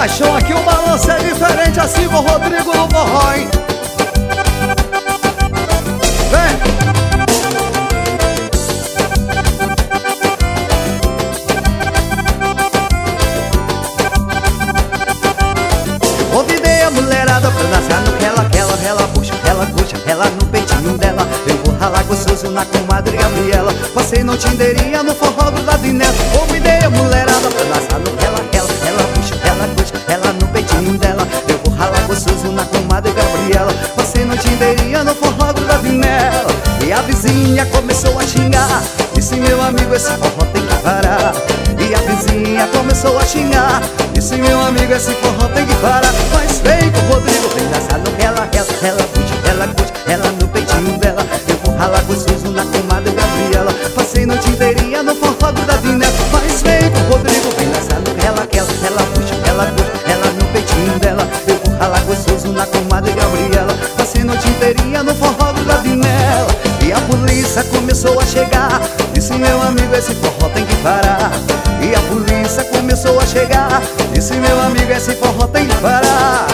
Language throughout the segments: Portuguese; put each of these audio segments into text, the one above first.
paixão, aqui o balanço é diferente, assim com o Rodrigo no forró, hein? Vem! Convidei a mulherada pra dançar no rela, puxa, rela, puxa, rela no peitinho dela. Eu vou ralar gostoso na comadre Gabriela. Passei noitindeirinha no forró grudado nela. Convidei a mulherada pra dançar no rela, puxa, rela no peitinho dela. Eu vou ralar gostoso na comadre Gabriela. Passei noitindeirinha no forró grudado nela. E a vizinha começou a xingar, disse: meu amigo, esse forró tem que parar. E a vizinha começou a xingar, disse: meu amigo, esse forró tem que parar. Mas vem com o Rodrigo, vem dançar no rela, puxa, rela no peitinho dela. Eu vou ralar gostoso na comadre Gabriela. Passei noite inteirinha no forró grudado nela. Mas vem com o Rodrigo, vem dançar no rela, puxa, rela no peitinho dela. Eu vou ralar gostoso na comadre Gabriela. Passei noite inteirinha no forró grudado nela. E a polícia começou a chegar, disse: meu amigo, esse forró tem que parar. E a polícia começou a chegar, disse: meu amigo, esse forró tem que parar.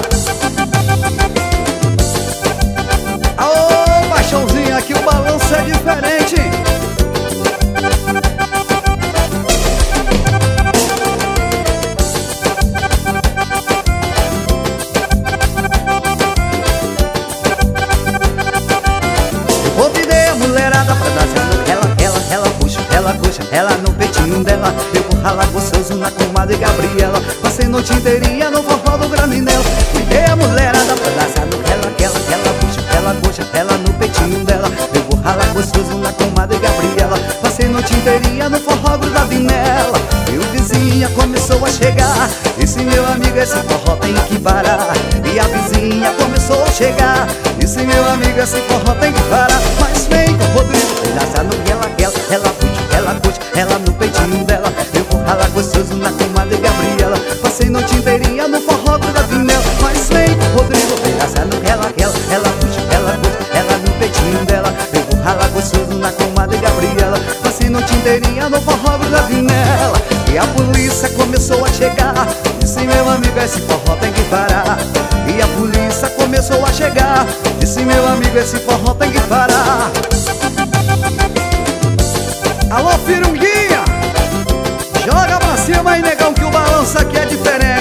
Aô, paixãozinha, aqui o balanço é diferente. Convidei a mulherada pra dançar no rela, puxa, rela no peitinho dela. Eu vou ralar gostoso na comadre Gabriela. Passei noite inteirinha no forró do Graminela. Convidei a mulherada pra dançar no rela, puxa, rela no peitinho dela. Eu vou ralar gostoso na comadre Gabriela. Passei noite inteirinha no forró grudado nela. E o vizinha começou a chegar, disse: meu amigo, esse forró tem que parar. E a vizinha começou a chegar, disse: meu amigo, esse forró tem que parar. Mas vem com o Rodrigo, vem dançar no rela, puxa, rela no peitinho dela. Eu vou ralar gostoso na comadre Gabriela. Passei noite inteirinha no forró grudado nela. Mas vem com o Rodrigo, vem dançar no rela, puxa, rela no peitinho dela. Eu vou ralar gostoso na comadre Gabriela. Passei noite inteirinha no forró grudado nela. E a polícia começou a chegar, disse: meu amigo, esse forró tem que parar. E a polícia começou a chegar, disse: meu amigo, esse forró tem que parar. Alô, Firunguinha, joga pra cima aí, negão, que o balanço aqui é diferente.